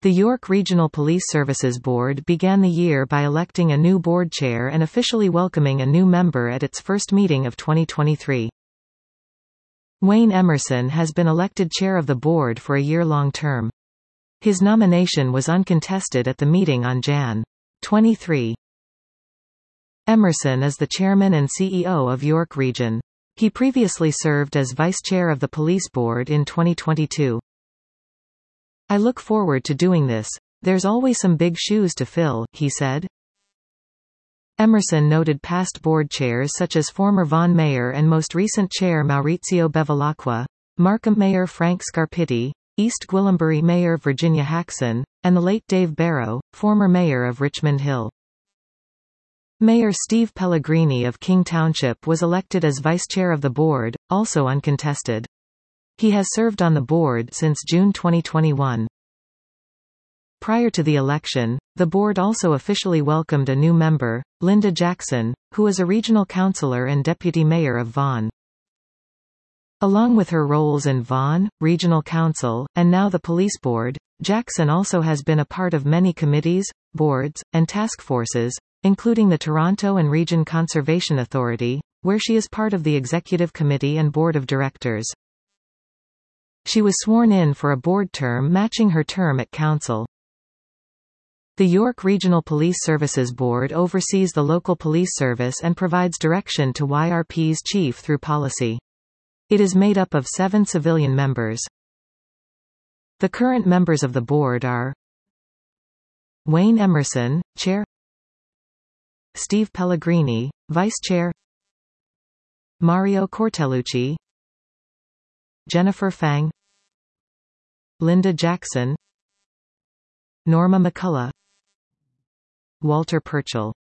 The York Regional Police Services Board began the year by electing a new board chair and officially welcoming a new member at its first meeting of 2023. Wayne Emerson has been elected chair of the board for a year-long term. His nomination was uncontested at the meeting on Jan. 23. Emerson is the chairman and CEO of York Region. He previously served as vice chair of the police board in 2022. "I look forward to doing this. There's always some big shoes to fill," he said. Emerson noted past board chairs such as former Vaughan Mayor and most recent chair Maurizio Bevilacqua, Markham Mayor Frank Scarpitti, East Gwillimbury Mayor Virginia Haxon, and the late Dave Barrow, former mayor of Richmond Hill. Mayor Steve Pellegrini of King Township was elected as vice chair of the board, also uncontested. He has served on the board since June 2021. Prior to the election, the board also officially welcomed a new member, Linda Jackson, who is a regional councillor and deputy mayor of Vaughan. Along with her roles in Vaughan, Regional Council, and now the Police Board, Jackson also has been a part of many committees, boards, and task forces, including the Toronto and Region Conservation Authority, where she is part of the Executive Committee and Board of Directors. She was sworn in for a board term matching her term at Council. The York Regional Police Services Board oversees the local police service and provides direction to YRP's chief through policy. It is made up of 7 civilian members. The current members of the board are Wayne Emerson, Chair, Steve Pellegrini, Vice Chair, Mario Cortellucci, Jennifer Fang, Linda Jackson, Norma McCullough, Walter Purchell.